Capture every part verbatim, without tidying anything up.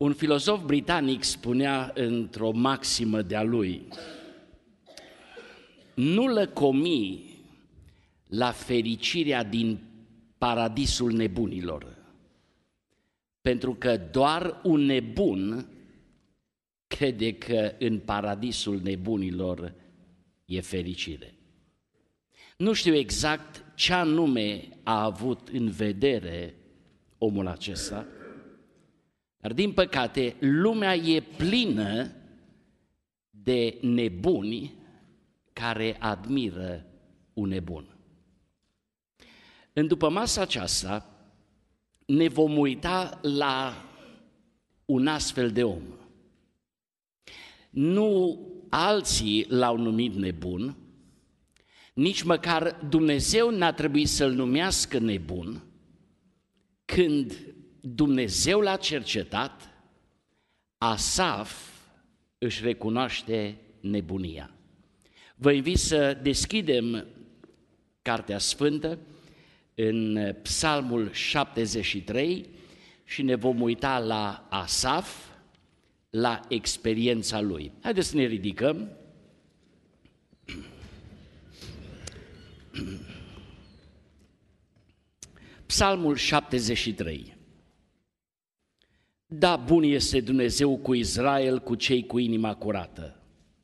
Un filozof britanic spunea într-o maximă de-a lui: nu lăcomi la fericirea din paradisul nebunilor, pentru că doar un nebun crede că în paradisul nebunilor e fericire. Nu știu exact ce anume a avut în vedere omul acesta, dar din păcate lumea e plină de nebuni care admiră un nebun. În dupămasa aceasta ne vom uita la un astfel de om. Nu alții l-au numit nebun, nici măcar Dumnezeu n-a trebuit să-l numească nebun. Când Dumnezeu l-a cercetat, Asaf își recunoaște nebunia. Vă invit să deschidem Cartea Sfântă în Psalmul șaptezeci și trei și ne vom uita la Asaf, la experiența lui. Haideți să ne ridicăm. Psalmul șaptezeci și trei. Da, bun este Dumnezeu cu Israel, cu cei cu inima curată.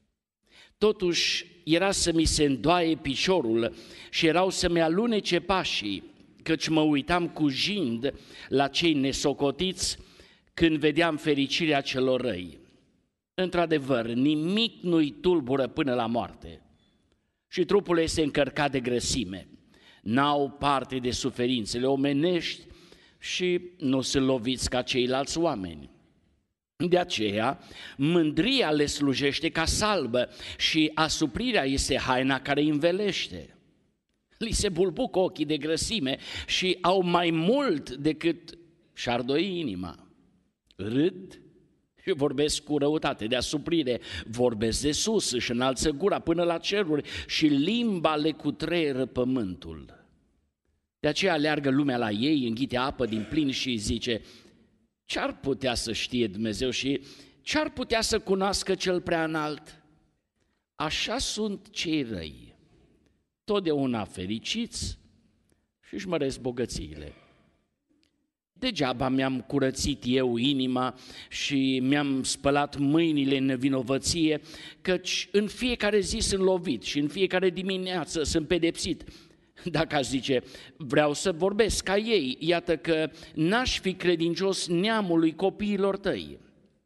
Totuși era să mi se îndoaie piciorul și erau să-mi alunece pașii, căci mă uitam cu jind la cei nesocotiți când vedeam fericirea celor răi. Într-adevăr, nimic nu-i tulbură până la moarte și trupul este încărcat de grăsime. N-au parte de suferințele omenești și nu sunt loviți ca ceilalți oameni. De aceea, mândria le slujește ca salbă și asuprirea este haina care îi învelește. Li se bulbucă ochii de grăsime și au mai mult decât și-ar doi inima. Râd și vorbesc cu răutate, de asuprire vorbesc de sus, își înalță gura până la ceruri și limba le cutreieră pământul. De aceea aleargă lumea la ei, înghite apă din plin și zice: ce-ar putea să știe Dumnezeu și ce-ar putea să cunoască cel prea înalt? Așa sunt cei răi, totdeauna fericiți și își măresc bogățiile. Degeaba mi-am curățit eu inima și mi-am spălat mâinile în nevinovăție, căci în fiecare zi sunt lovit și în fiecare dimineață sunt pedepsit. Dacă aș zice, vreau să vorbesc ca ei, iată că n-aș fi credincios neamului copiilor tăi.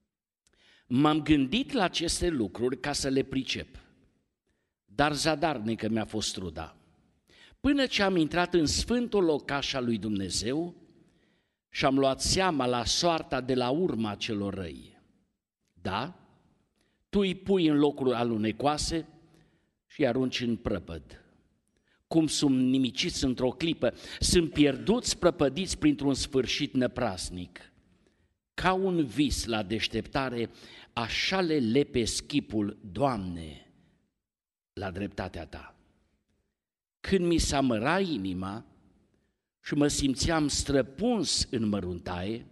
M-am gândit la aceste lucruri ca să le pricep, dar zadarnică mi-a fost truda. Până ce am intrat în sfântul locaș al lui Dumnezeu și am luat seama la soarta de la urma celor răi. Da, tu îi pui în locuri alunecoase și îi arunci în prăpăd. Cum sunt nimiciți într-o clipă, sunt pierduți, prăpădiți printr-un sfârșit năprasnic. Ca un vis la deșteptare, așa le lepesc chipul, Doamne, la dreptatea Ta. Când mi s-a măra inima și mă simțeam străpuns în măruntaie,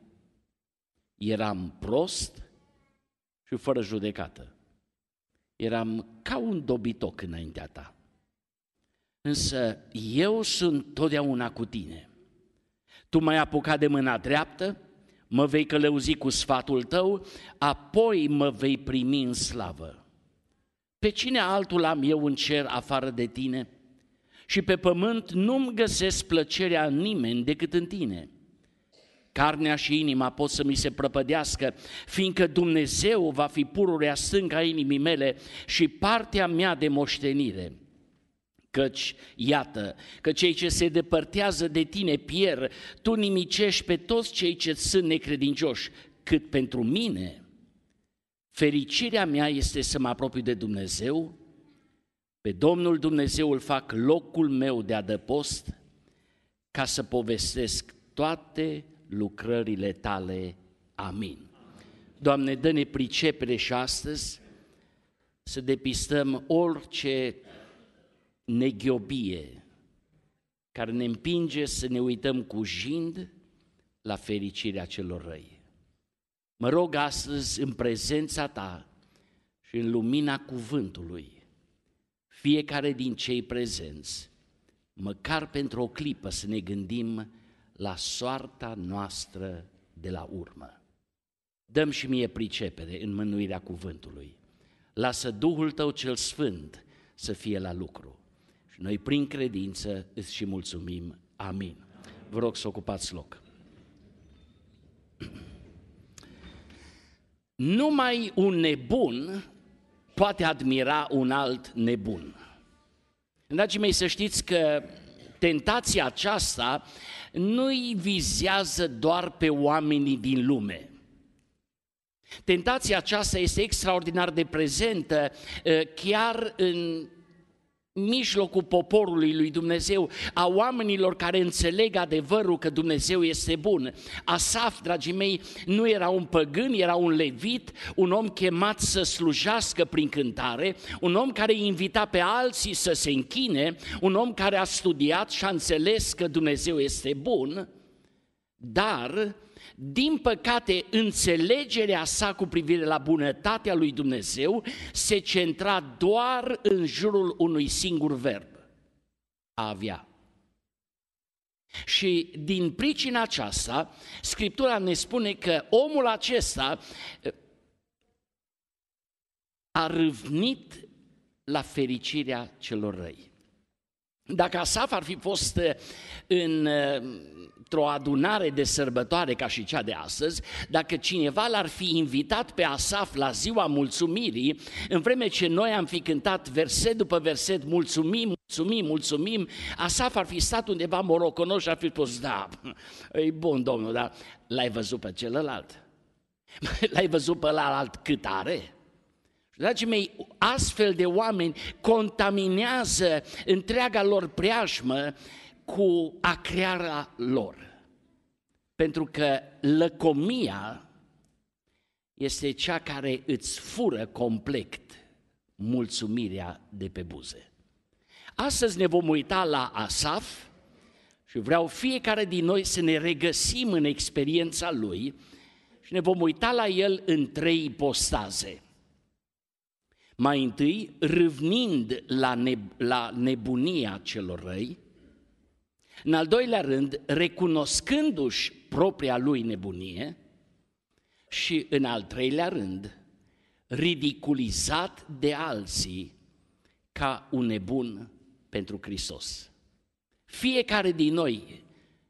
eram prost și fără judecată. Eram ca un dobitoc înaintea Ta. Însă eu sunt totdeauna cu tine. Tu m-ai apucat de mâna dreaptă, mă vei călăuzi cu sfatul tău, apoi mă vei primi în slavă. Pe cine altul am eu în cer afară de tine? Și pe pământ nu-mi găsesc plăcerea în nimeni decât în tine. Carnea și inima pot să mi se prăpădească, fiindcă Dumnezeu va fi pururea stângă a inimii mele și partea mea de moștenire. Căci, iată, că cei ce se depărtează de tine pierd, tu nimicești pe toți cei ce sunt necredincioși, cât pentru mine. Fericirea mea este să mă apropii de Dumnezeu, pe Domnul Dumnezeu îl fac locul meu de adăpost, ca să povestesc toate lucrările tale. Amin. Doamne, dă-ne pricepere și astăzi să depistăm orice neghiobie care ne împinge să ne uităm cu jind la fericirea celor răi. Mă rog astăzi în prezența Ta și în lumina cuvântului, fiecare din cei prezenți, măcar pentru o clipă să ne gândim la soarta noastră de la urmă. Dă-mi și mie pricepere în mânuirea cuvântului. Lasă Duhul Tău cel Sfânt să fie la lucru. Și noi prin credință îți și mulțumim. Amin. Vă rog să ocupați loc. Numai un nebun poate admira un alt nebun. Dragii mei, să știți că tentația aceasta nu-i vizează doar pe oamenii din lume. Tentația aceasta este extraordinar de prezentă chiar în mijlocul poporului lui Dumnezeu, a oamenilor care înțeleg adevărul că Dumnezeu este bun. Asaf, dragii mei, nu era un păgân, era un levit, un om chemat să slujească prin cântare, un om care invita pe alții să se închine, un om care a studiat și a înțeles că Dumnezeu este bun, dar, din păcate, înțelegerea sa cu privire la bunătatea lui Dumnezeu se centra doar în jurul unui singur verb, a avea. Și din pricina aceasta, Scriptura ne spune că omul acesta a râvnit la fericirea celor răi. Dacă Asaf ar fi fost în, într-o adunare de sărbătoare ca și cea de astăzi, dacă cineva l-ar fi invitat pe Asaf la ziua mulțumirii, în vreme ce noi am fi cântat verset după verset, mulțumim, mulțumim, mulțumim, Asaf ar fi stat undeva moroconos și ar fi spus, da, e bun, domnul, dar l-ai văzut pe celălalt? L-ai văzut pe celălalt cât are? Dragii mei, astfel de oameni contaminează întreaga lor preajmă cu acrearea lor. Pentru că lăcomia este cea care îți fură complet mulțumirea de pe buze. Astăzi ne vom uita la Asaf și vreau fiecare din noi să ne regăsim în experiența lui și ne vom uita la el în trei ipostaze. Mai întâi, râvnind la, neb- la nebunia celor răi, în al doilea rând, recunoscându-și propria lui nebunie și, în al treilea rând, ridiculizat de alții ca un nebun pentru Hristos. Fiecare din noi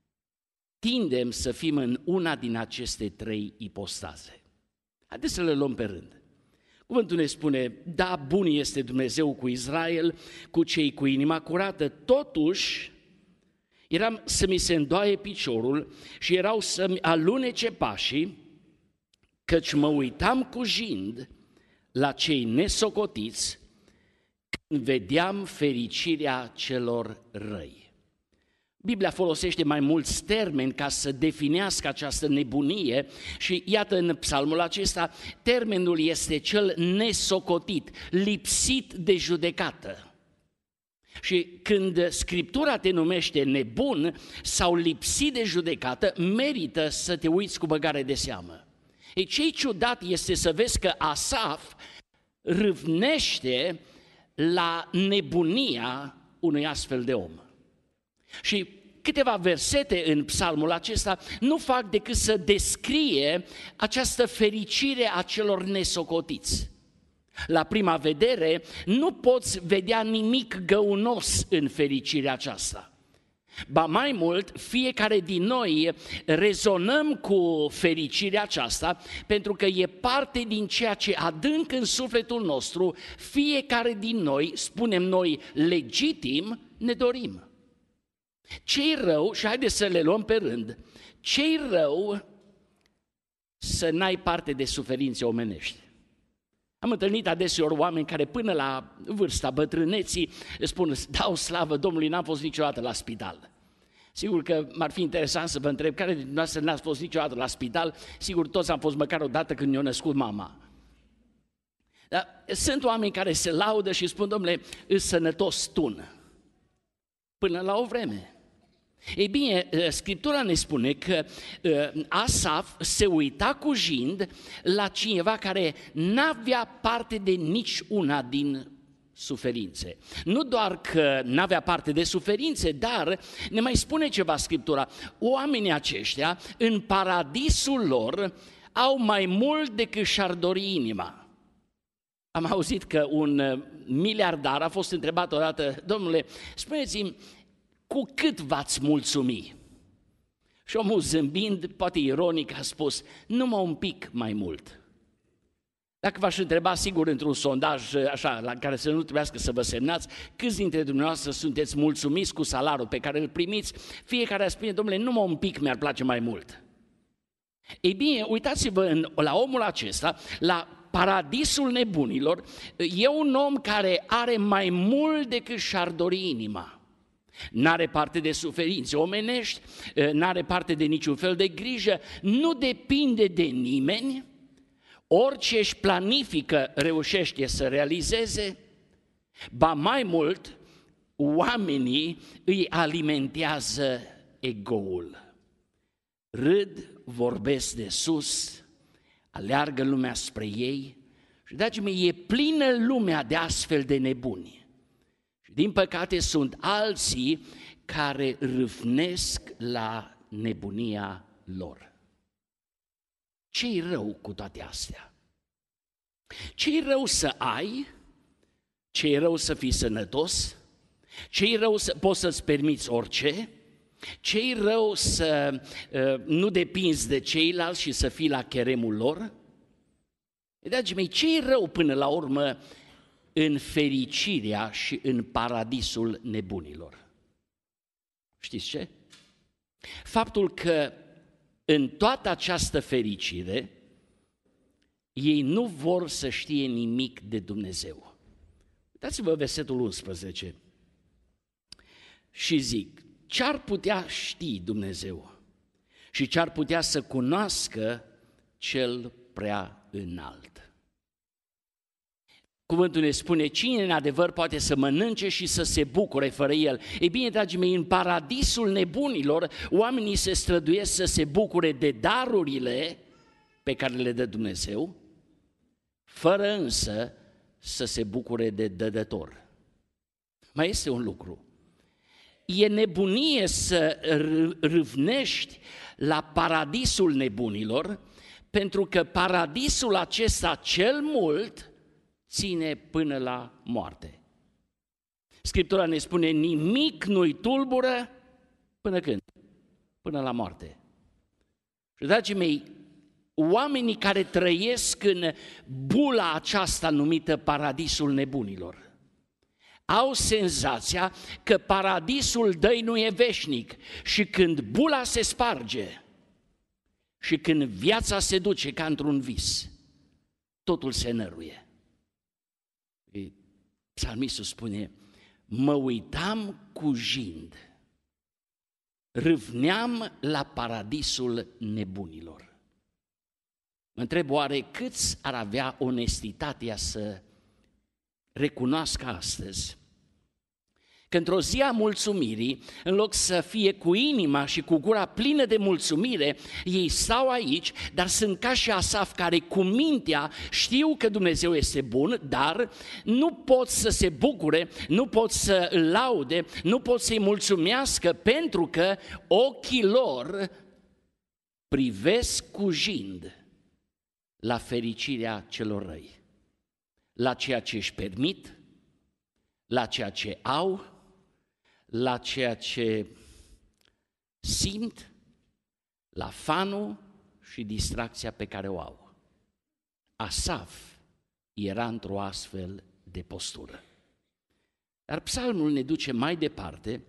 tindem să fim în una din aceste trei ipostaze. Haideți să le luăm pe rând. Cuvântul ne spune, da, bun este Dumnezeu cu Israel, cu cei cu inima curată, totuși eram să mi se îndoaie piciorul și erau să-mi alunece pașii, căci mă uitam cu jind la cei nesocotiți când vedeam fericirea celor răi. Biblia folosește mai mulți termeni ca să definească această nebunie și iată în psalmul acesta termenul este cel nesocotit, lipsit de judecată. Și când Scriptura te numește nebun sau lipsit de judecată, merită să te uiți cu băgare de seamă. Ei, ce-i ciudat este să vezi că Asaf râvnește la nebunia unui astfel de om. Și câteva versete în psalmul acesta nu fac decât să descrie această fericire a celor nesocotiți. La prima vedere nu poți vedea nimic găunos în fericirea aceasta. Ba mai mult, fiecare din noi rezonăm cu fericirea aceasta pentru că e parte din ceea ce adânc în sufletul nostru, fiecare din noi, spunem noi legitim, ne dorim. Ce-i rău, și haideți să le luăm pe rând, ce-i rău să n-ai parte de suferințe omenești? Am întâlnit adeseori oameni care până la vârsta bătrâneții spun, dau slavă Domnului, n-am fost niciodată la spital. Sigur că m-ar fi interesant să vă întreb, care dintre noastre n-ați fost niciodată la spital? Sigur, toți am fost măcar o dată când ne-a născut mama. Dar sunt oameni care se laudă și spun, domnule, îs sănătos tun. Până la o vreme. Ei bine, Scriptura ne spune că Asaf se uita cu jind la cineva care n-avea parte de nici una din suferințe. Nu doar că n-avea parte de suferințe, dar ne mai spune ceva Scriptura. Oamenii aceștia, în paradisul lor, au mai mult decât și-ar dori inima. Am auzit că un miliardar a fost întrebat odată: domnule, spuneți-mi, cu cât v-ați mulțumi? Și omul, zâmbind, poate ironic, a spus: numai un pic mai mult. Dacă v-aș întreba, sigur, într-un sondaj așa, la care să nu trebuiască să vă semnați, câți dintre dumneavoastră sunteți mulțumiți cu salariul pe care îl primiți, fiecare ar spune: domnule, numai un pic mi-ar place mai mult. Ei bine, uitați-vă în, la omul acesta, la paradisul nebunilor. E un om care are mai mult decât și-ar dori inima. N-are parte de suferințe omenești, n-are parte de niciun fel de grijă, nu depinde de nimeni, orice își planifică reușește să realizeze, ba mai mult, oamenii îi alimentează egoul. Râd, vorbesc de sus, aleargă lumea spre ei și, dragii mei, e plină lumea de astfel de nebuni. Și din păcate sunt alții care râvnesc la nebunia lor. Ce-i rău cu toate astea? Ce-i rău să ai? Ce-i rău să fii sănătos? Ce-i rău să poți să-ți permiți orice? Ce-i rău să uh, nu depinzi de ceilalți și să fii la cheremul lor? Dragii mei, ce-i rău până la urmă în fericirea și în paradisul nebunilor? Știți ce? Faptul că în toată această fericire ei nu vor să știe nimic de Dumnezeu. Uitați-vă versetul unsprezece. Și zic: ce-ar putea ști Dumnezeu și ce-ar putea să cunoască cel prea înalt? Cuvântul ne spune: cine în adevăr poate să mănânce și să se bucure fără el? Ei bine, dragii mei, în paradisul nebunilor, oamenii se străduiesc să se bucure de darurile pe care le dă Dumnezeu, fără însă să se bucure de dădător. Mai este un lucru. E nebunie să râvnești la paradisul nebunilor, pentru că paradisul acesta cel mult ține până la moarte. Scriptura ne spune: nimic nu-i tulbură până când? Până la moarte. Și, dragii mei, oamenii care trăiesc în bula aceasta numită paradisul nebunilor au senzația că paradisul dăinuie veșnic și când bula se sparge și când viața se duce ca într-un vis, totul se năruie. Psalmistul spune: mă uitam cu jind, râvneam la paradisul nebunilor. Mă întreb, oare câți ar avea onestitatea să recunoască astăzi că într-o zi a mulțumirii, în loc să fie cu inima și cu gura plină de mulțumire, ei stau aici, dar sunt ca și Asaf, care cu mintea știu că Dumnezeu este bun, dar nu pot să se bucure, nu pot să îl laude, nu pot să-i mulțumească, pentru că ochii lor privesc cu jind la fericirea celor răi, la ceea ce își permit, la ceea ce au, la ceea ce simt, la fanul și distracția pe care o au. Asaf era într-o astfel de postură. Dar psalmul ne duce mai departe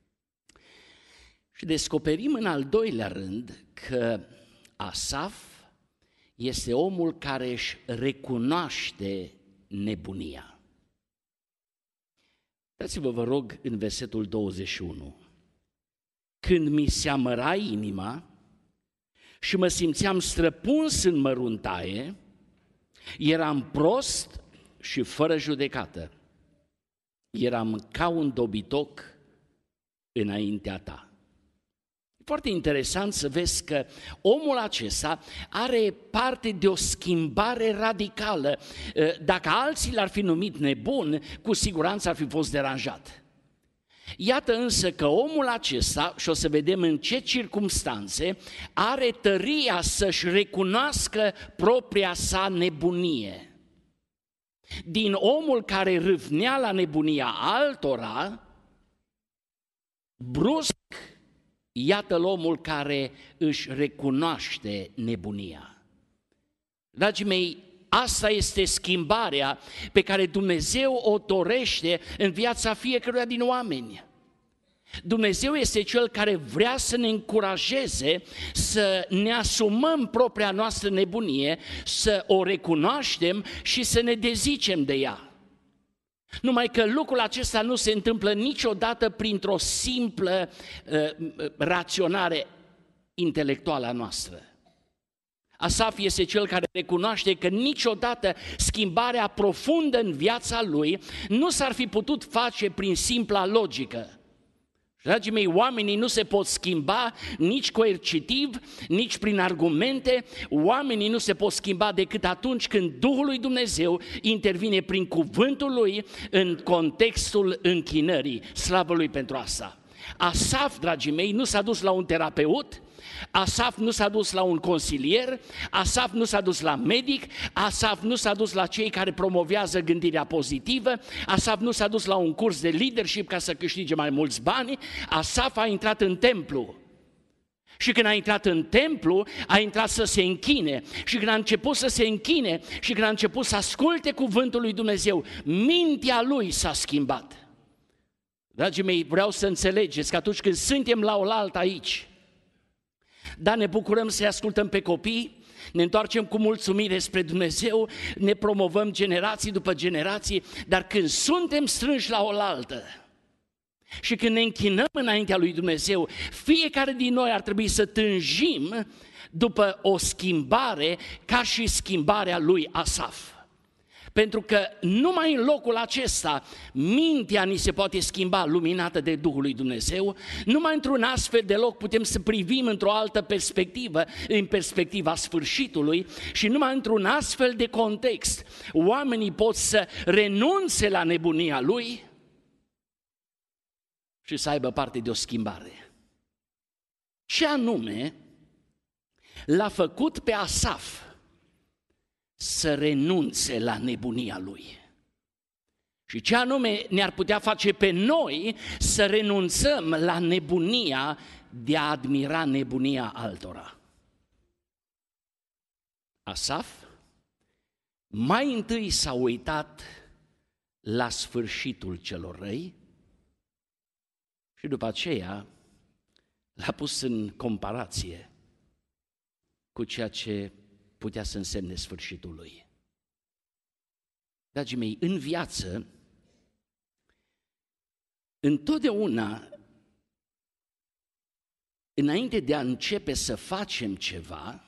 și descoperim în al doilea rând că Asaf este omul care își recunoaște nebunia. Dați-vă, vă rog, în versetul douăzeci și unu. Când mi se amăra inima și mă simțeam străpuns în măruntaie, eram prost și fără judecată. Eram ca un dobitoc înaintea ta. foarte interesant să vezi că omul acesta are parte de o schimbare radicală. Dacă alții l-ar fi numit nebun, cu siguranță ar fi fost deranjat. Iată însă că omul acesta, și o să vedem în ce circumstanțe, are tăria să-și recunoască propria sa nebunie. Din omul care râvnea la nebunia altora, brusc, iată-l omul care își recunoaște nebunia. Dragii mei, asta este schimbarea pe care Dumnezeu o dorește în viața fiecăruia din oameni. Dumnezeu este Cel care vrea să ne încurajeze să ne asumăm propria noastră nebunie, să o recunoaștem și să ne dezicem de ea. Numai că lucrul acesta nu se întâmplă niciodată printr-o simplă uh, raționare intelectuală a noastră. Asaf este cel care recunoaște că niciodată schimbarea profundă în viața lui nu s-ar fi putut face prin simpla logică. Dragii mei, oamenii nu se pot schimba nici coercitiv, nici prin argumente, oamenii nu se pot schimba decât atunci când Duhul lui Dumnezeu intervine prin cuvântul lui în contextul închinării. Slavă lui pentru asta! Asaf, dragii mei, nu s-a dus la un terapeut, Asaf nu s-a dus la un consilier, Asaf nu s-a dus la medic, Asaf nu s-a dus la cei care promovează gândirea pozitivă, Asaf nu s-a dus la un curs de leadership ca să câștige mai mulți bani, Asaf a intrat în templu. Și când a intrat în templu, a intrat să se închine. Și când a început să se închine și când a început să asculte cuvântul lui Dumnezeu, mintea lui s-a schimbat. Dragii mei, vreau să înțelegeți că atunci când suntem la oaltă aici, da, ne bucurăm să-i ascultăm pe copii, ne întoarcem cu mulțumire spre Dumnezeu, ne promovăm generații după generații, dar când suntem strânși la oaltă și când ne închinăm înaintea lui Dumnezeu, fiecare din noi ar trebui să tânjim după o schimbare ca și schimbarea lui Asaf. Pentru că numai în locul acesta mintea ni se poate schimba luminată de Duhul lui Dumnezeu, numai într-un astfel de loc putem să privim într-o altă perspectivă, în perspectiva sfârșitului, și numai într-un astfel de context oamenii pot să renunțe la nebunia lui și să aibă parte de o schimbare. Ce anume l-a făcut pe Asaf să renunțe la nebunia lui? Și ce anume ne-ar putea face pe noi să renunțăm la nebunia de a admira nebunia altora? Asaf mai întâi s-a uitat la sfârșitul celor răi și după aceea l-a pus în comparație cu ceea ce putea să însemne sfârșitul lui. Dragii mei, în viață, întotdeauna, înainte de a începe să facem ceva,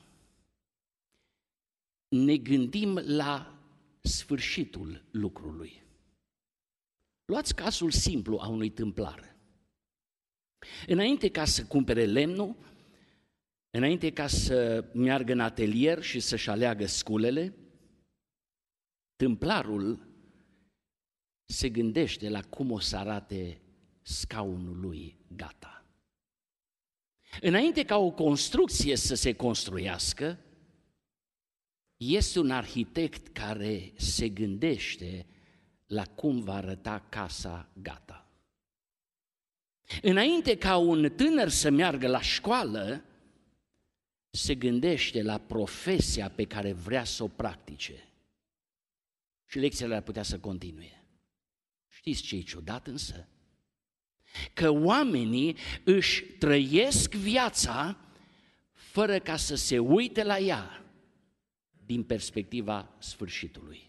ne gândim la sfârșitul lucrului. Luați cazul simplu a unui tâmplar. Înainte ca să cumpere lemnul, înainte ca să meargă în atelier și să-și aleagă sculele, tâmplarul se gândește la cum o să arate scaunul lui gata. Înainte ca o construcție să se construiască, este un arhitect care se gândește la cum va arăta casa gata. Înainte ca un tânăr să meargă la școală, se gândește la profesia pe care vrea să o practice. Și lecțiile ar putea să continue. Știți ce e ciudat însă? Că oamenii își trăiesc viața fără ca să se uite la ea din perspectiva sfârșitului.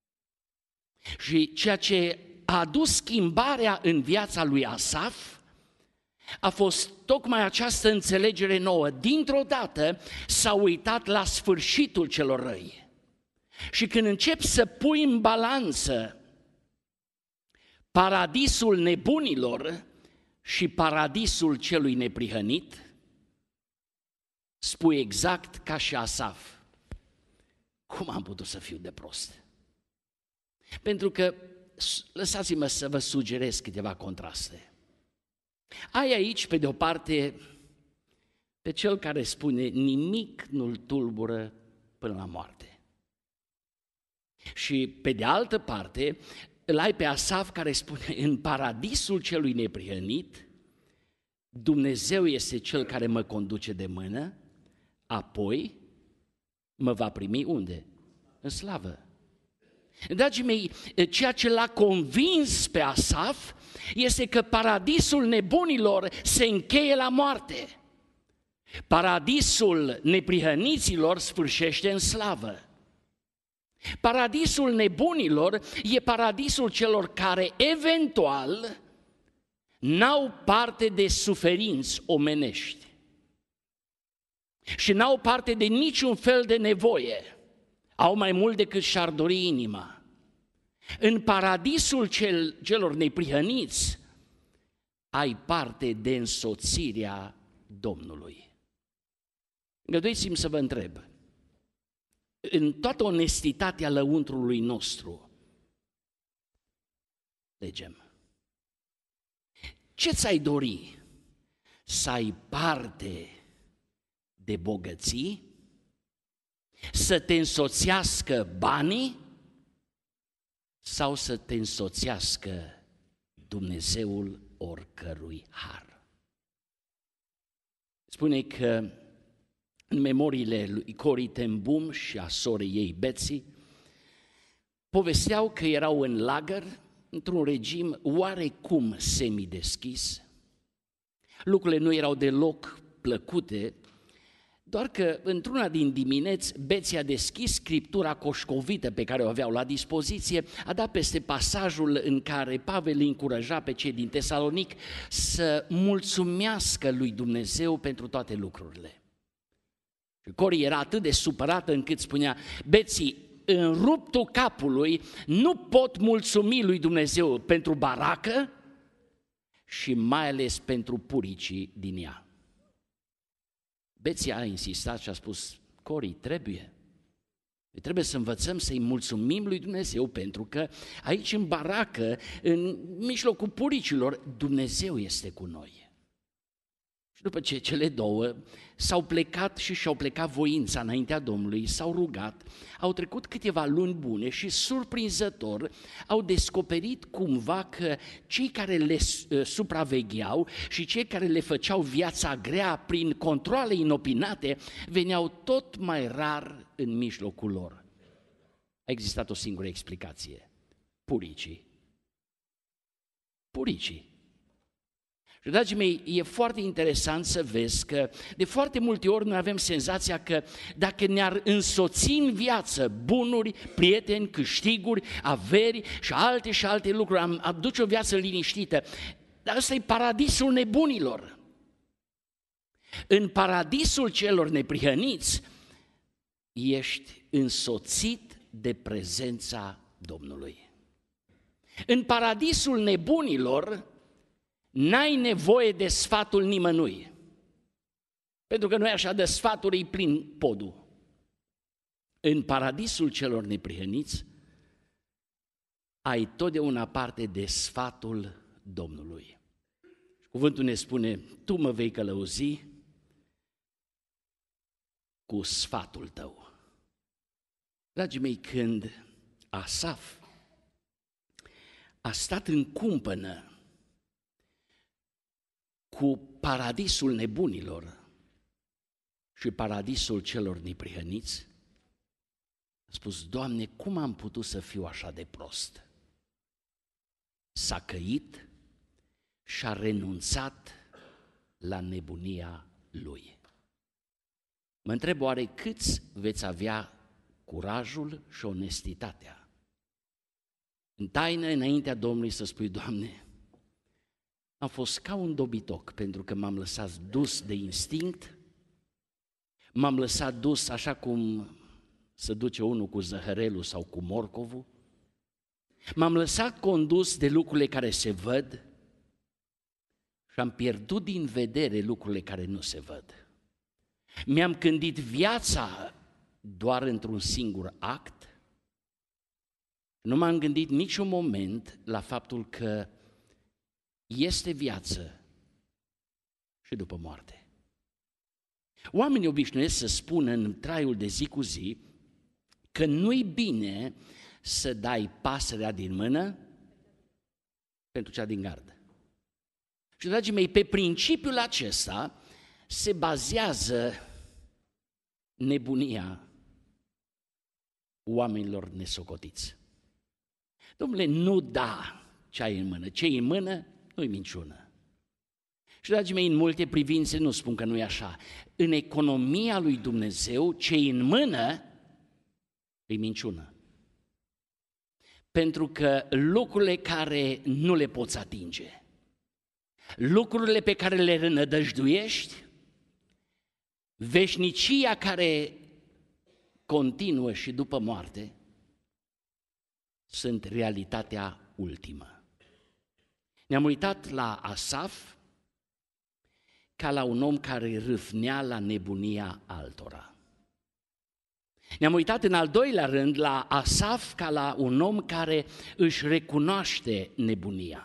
Și ceea ce a adus schimbarea în viața lui Asaf a fost tocmai această înțelegere nouă. Dintr-o dată s-a uitat la sfârșitul celor răi. Și când începi să pui în balanță paradisul nebunilor și paradisul celui neprihănit, spui exact ca și Asaf: cum am putut să fiu de prost? Pentru că, lăsați-mă să vă sugerez câteva contraste. Ai aici, pe de o parte, pe cel care spune: nimic nu-l tulbură până la moarte. Și pe de altă parte, îl ai pe Asaf care spune: în paradisul celui neprihănit, Dumnezeu este cel care mă conduce de mână, apoi mă va primi unde? În slavă. Dragii mei, ceea ce l-a convins pe Asaf este că paradisul nebunilor se încheie la moarte. Paradisul neprihăniților sfârșește în slavă. Paradisul nebunilor e paradisul celor care eventual n-au parte de suferinți omenești și n-au parte de niciun fel de nevoie, au mai mult decât și-ar dori inima. În paradisul cel, celor neprihăniți ai parte de însoțirea Domnului. Îngăduiți-mi să vă întreb, în toată onestitatea lăuntrului nostru, legem, ce ți-ai dori? Să ai parte de bogății? Să te însoțească banii? Sau să te însoțească Dumnezeul oricărui har? Spune că în memoriile lui Corrie ten Boom și a sorei ei Betsy, povesteau că erau în lagăr, într-un regim oarecum semideschis. Lucrurile nu erau deloc plăcute, doar că într-una din dimineți Betsy a deschis scriptura coșcovită pe care o aveau la dispoziție, a dat peste pasajul în care Pavel îi încuraja pe cei din Tesalonic să mulțumească lui Dumnezeu pentru toate lucrurile. Și Corrie era atât de supărată încât spunea: Betsy, în ruptul capului nu pot mulțumi lui Dumnezeu pentru baracă și mai ales pentru puricii din ea. Betsy a insistat și a spus: Corrie, trebuie. Trebuie să învățăm să-i mulțumim lui Dumnezeu, pentru că aici în baracă, în mijlocul puricilor, Dumnezeu este cu noi. Și după ce cele două s-au plecat și și-au plecat voința înaintea Domnului, s-au rugat, au trecut câteva luni bune și surprinzător au descoperit cumva că cei care le supravegheau și cei care le făceau viața grea prin controale inopinate veneau tot mai rar în mijlocul lor. A existat o singură explicație: puricii. Puricii. Și, dragii mei, e foarte interesant să vezi că de foarte multe ori noi avem senzația că dacă ne-ar însoți în viață bunuri, prieteni, câștiguri, averi și alte și alte lucruri, am aduce o viață liniștită, dar ăsta e paradisul nebunilor. În paradisul celor neprihăniți ești însoțit de prezența Domnului. În paradisul nebunilor n-ai nevoie de sfatul nimănui, pentru că nu-i așa, de sfaturi îi plin podul. În paradisul celor neprihăniți ai totdeauna parte de sfatul Domnului. Cuvântul ne spune: tu mă vei călăuzi cu sfatul tău. Dragii mei, când Asaf a stat în cumpănă cu paradisul nebunilor și paradisul celor neprihăniți, a spus: Doamne, cum am putut să fiu așa de prost? S-a căit și a renunțat la nebunia lui. Mă întreb, oare câți veți avea curajul și onestitatea în taină înaintea Domnului să spui: Doamne, am fost ca un dobitoc pentru că m-am lăsat dus de instinct, m-am lăsat dus așa cum se duce unul cu zăhărelul sau cu morcovul, m-am lăsat condus de lucrurile care se văd și am pierdut din vedere lucrurile care nu se văd. Mi-am gândit viața doar într-un singur act? Nu m-am gândit niciun moment la faptul că este viață și după moarte. Oamenii obișnuiesc să spună în traiul de zi cu zi că nu-i bine să dai pasărea din mână pentru cea din gardă. Și, dragii mei, pe principiul acesta se bazează nebunia oamenilor nesocotiți. Dom'le, nu da ce ai în mână. Ce e în mână, nu-i minciună. Și, dragii mei, în multe privințe nu spun că nu e așa. În economia lui Dumnezeu, ce e în mână, e minciună. Pentru că lucrurile care nu le poți atinge, lucrurile pe care le rănădăjduiești, veșnicia care continuă și după moarte, sunt realitatea ultimă. Ne-am uitat la Asaf ca la un om care râvnea la nebunia altora. Ne-am uitat în al doilea rând la Asaf ca la un om care își recunoaște nebunia.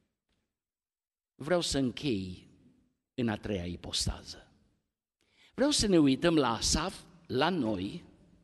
Vreau să închei în a treia ipostază. Vreau să ne uităm la Asaf, la noi,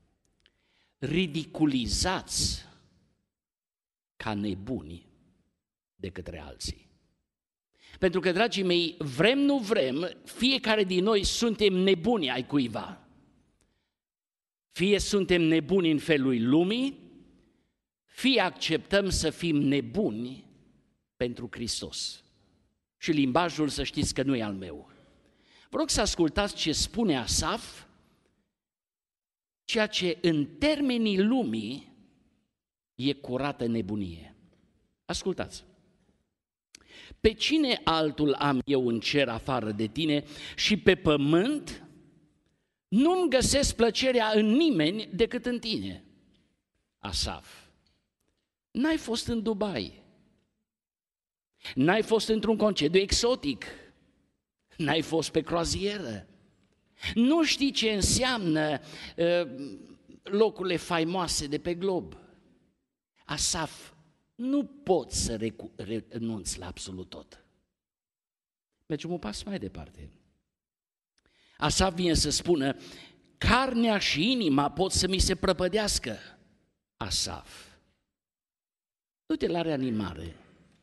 ridiculizați ca nebuni de către alții. Pentru că, dragii mei, vrem, nu vrem, fiecare din noi suntem nebuni ai cuiva. Fie suntem nebuni în felul lumii, fie acceptăm să fim nebuni pentru Hristos. Și limbajul, să știți că nu e al meu. Vă rog să ascultați ce spune Asaf, ceea ce în termenii lumii e curată nebunie. Ascultați. Pe cine altul am eu în cer afară de tine și pe pământ nu-mi găsesc plăcerea în nimeni decât în tine. Asaf, n-ai fost în Dubai, n-ai fost într-un concediu exotic, n-ai fost pe croazieră, nu știi ce înseamnă uh, locurile faimoase de pe glob. Asaf, nu poți să renunți la absolut tot. Mergem un pas mai departe. Asaf vine să spună, carnea și inima pot să mi se prăpădească. Asaf, du-te la reanimare,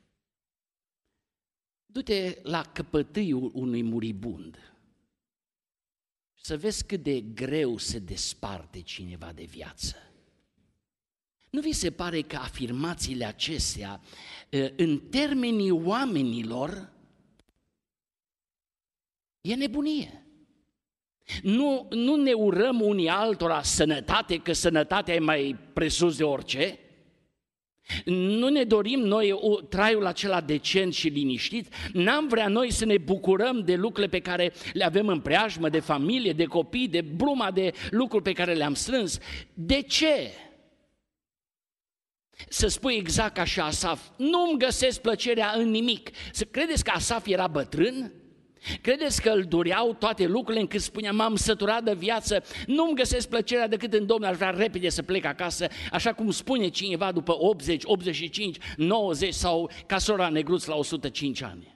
du-te la căpătâiul unui muribund, să vezi cât de greu se desparte cineva de viață. Nu vi se pare că afirmațiile acestea, în termenii oamenilor, e nebunie? Nu, nu ne urăm unii altora sănătate, că sănătatea e mai presus de orice? Nu ne dorim noi traiul acela decent și liniștit? N-am vrea noi să ne bucurăm de lucrurile pe care le avem în preajmă, de familie, de copii, de bruma de lucruri pe care le-am strâns? De ce? Să spui exact ca și Asaf, nu-mi găsesc plăcerea în nimic. Să credeți că Asaf era bătrân? Credeți că îl dureau toate lucrurile încât spunea, m-am săturat de viață, nu-mi găsesc plăcerea decât în Domnul, aș vrea repede să plec acasă, așa cum spune cineva după optzeci, optzeci și cinci, nouăzeci sau ca sora Negruț la o sută cinci ani.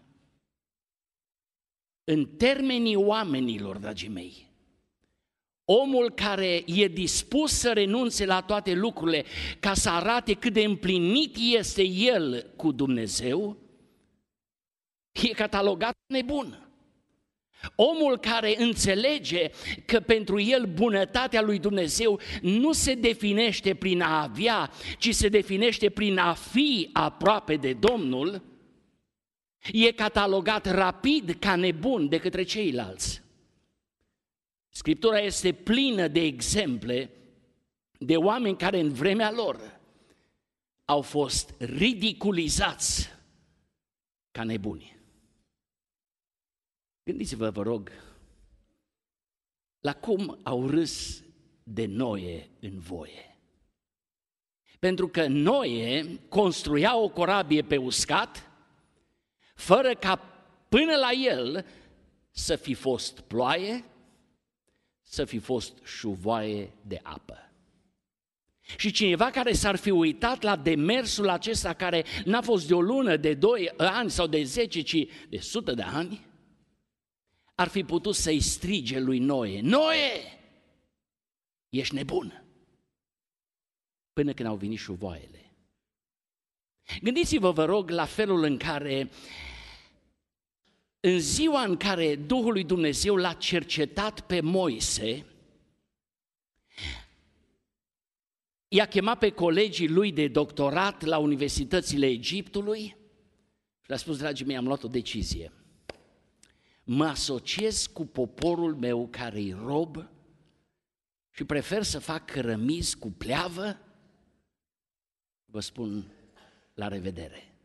În termenii oamenilor, dragii mei, omul care e dispus să renunțe la toate lucrurile ca să arate cât de împlinit este el cu Dumnezeu, e catalogat nebun. Omul care înțelege că pentru el bunătatea lui Dumnezeu nu se definește prin a avea, ci se definește prin a fi aproape de Domnul, e catalogat rapid ca nebun de către ceilalți. Scriptura este plină de exemple de oameni care în vremea lor au fost ridiculizați ca nebuni. Gândiți-vă, vă rog, la cum au râs de Noe în voie. Pentru că Noe construia o corabie pe uscat, fără ca până la el să fi fost ploaie, să fi fost șuvoaie de apă. Și cineva care s-ar fi uitat la demersul acesta, care n-a fost de o lună, de doi ani sau de zece, ci de sută de ani, ar fi putut să-i strige lui Noe: Noe, ești nebun! Până când au venit șuvoaiele. Gândiți-vă, vă rog, la felul în care, în ziua în care Duhul lui Dumnezeu l-a cercetat pe Moise, i-a chemat pe colegii lui de doctorat la universitățile Egiptului și le-a spus: dragii mei, am luat o decizie. Mă asociez cu poporul meu care-i rob și prefer să fac cărămizi cu pleavă. Vă spun la revedere.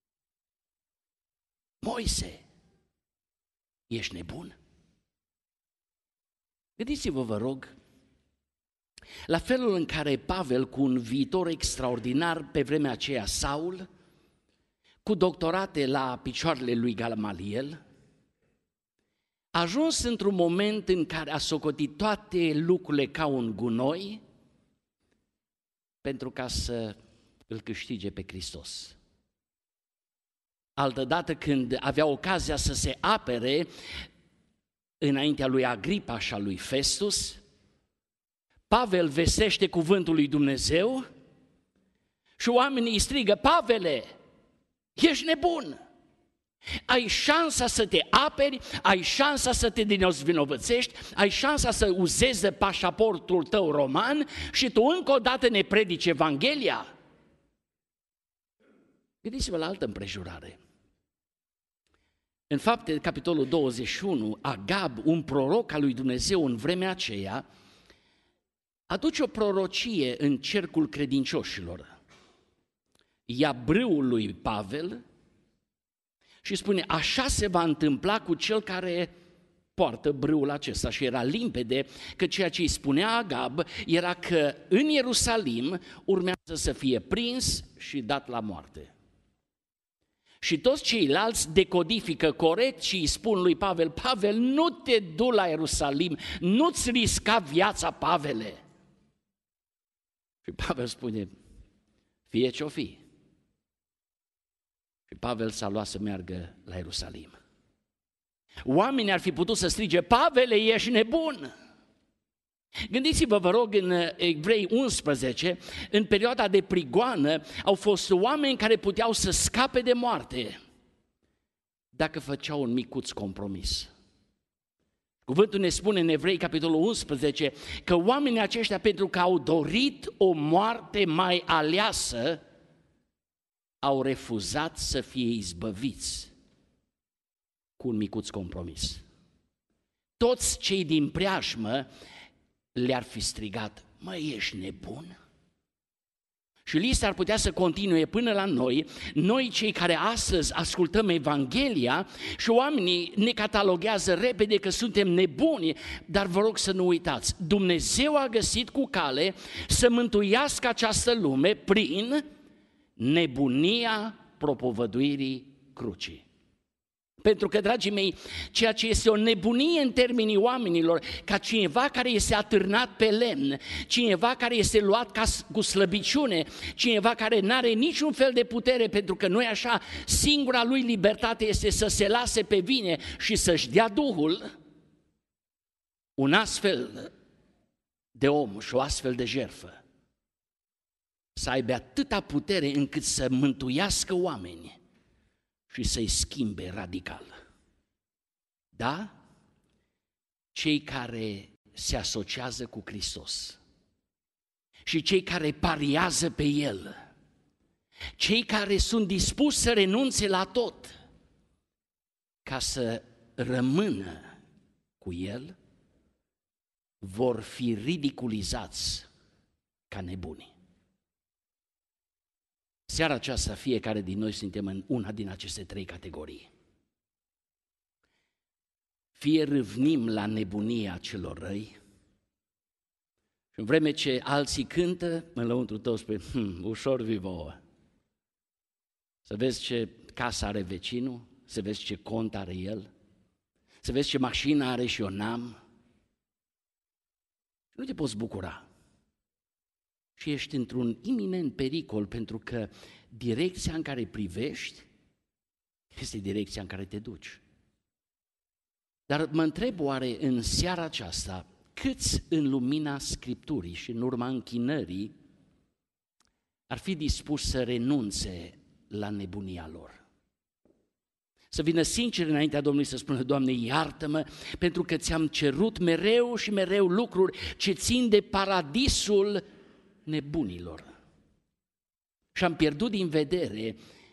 Moise, ești nebun? Gândiți-vă, vă rog, la felul în care Pavel, cu un viitor extraordinar pe vremea aceea, Saul, cu doctorate la picioarele lui Gamaliel, a ajuns într-un moment în care a socotit toate lucrurile ca un gunoi pentru ca să îl câștige pe Hristos. Altădată, când avea ocazia să se apere înaintea lui Agripa și a lui Festus, Pavel vestește cuvântul lui Dumnezeu și oamenii îi strigă: Pavele, ești nebun! Ai șansa să te aperi, ai șansa să te devinovățești, ai șansa să uzezi de pașaportul tău roman și tu încă o dată ne predici Evanghelia? Gândiți-vă la altă împrejurare. În Fapte, capitolul douăzeci și unu, Agab, un proroc al lui Dumnezeu în vremea aceea, aduce o prorocie în cercul credincioșilor. Ia brâul lui Pavel și spune: așa se va întâmpla cu cel care poartă brâul acesta. Și era limpede că ceea ce îi spunea Agab era că în Ierusalim urmează să fie prins și dat la moarte. Și toți ceilalți decodifică corect și îi spun lui Pavel: Pavel, nu te du la Ierusalim, nu-ți risca viața, Pavele. Și Pavel spune: fie ce-o fi. Și Pavel s-a luat să meargă la Ierusalim. Oamenii ar fi putut să strige: Pavele, ești nebun! Gândiți-vă, vă rog, în Evrei unsprezece, în perioada de prigoană, au fost oameni care puteau să scape de moarte dacă făceau un micuț compromis. Cuvântul ne spune în Evrei, capitolul unsprezece, că oamenii aceștia, pentru că au dorit o moarte mai aleasă, au refuzat să fie izbăviți cu un micuț compromis. Toți cei din preajmă le-ar fi strigat: măi, ești nebun? Și lista ar putea să continue până la noi, noi cei care astăzi ascultăm Evanghelia și oamenii ne cataloghează repede că suntem nebuni, dar vă rog să nu uitați, Dumnezeu a găsit cu cale să mântuiască această lume prin nebunia propovăduirii crucii. Pentru că, dragii mei, ceea ce este o nebunie în termenii oamenilor, ca cineva care este atârnat pe lemn, cineva care este luat ca cu slăbiciune, cineva care nu are niciun fel de putere, pentru că nu e așa, singura lui libertate este să se lase pe vine și să-și dea Duhul, un astfel de om și o astfel de jertfă să aibă atâta putere încât să mântuiască oameni și să-i schimbe radical. Da? Cei care se asociază cu Hristos și cei care pariază pe El, cei care sunt dispuși să renunțe la tot ca să rămână cu El, vor fi ridiculizați ca nebuni. Seara aceasta, fiecare din noi suntem în una din aceste trei categorii. Fie râvnim la nebunia celor răi și în vreme ce alții cântă, în lăuntru tău spune: hm, ușor vi vouă. Să vezi ce casă are vecinul, să vezi ce cont are el, să vezi ce mașină are și eu n-am. nu te poți bucura. Și ești într-un iminent pericol, pentru că direcția în care privești este direcția în care te duci. Dar mă întreb, oare în seara aceasta, câți în lumina Scripturii și în urma închinării ar fi dispuși să renunțe la nebunia lor? Să vină sincer înaintea Domnului să spună: Doamne, iartă-mă, pentru că ți-am cerut mereu și mereu lucruri ce țin de paradisul nebunilor. Și am pierdut din vedere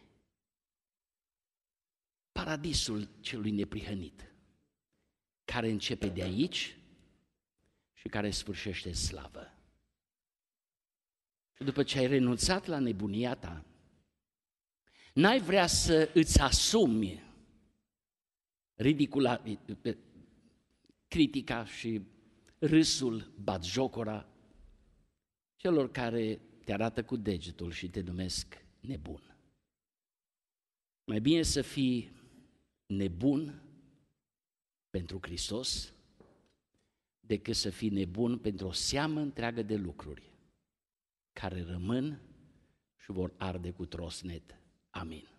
paradisul celui neprihănit, care începe de aici și care sfârșește în slavă. Și după ce ai renunțat la nebunia ta, n-ai vrea să îți asumi ridicula, critica și râsul, batjocora celor care te arată cu degetul și te numesc nebun. Mai bine să fii nebun pentru Hristos decât să fii nebun pentru o seamă întreagă de lucruri care rămân și vor arde cu trosnet. Amin.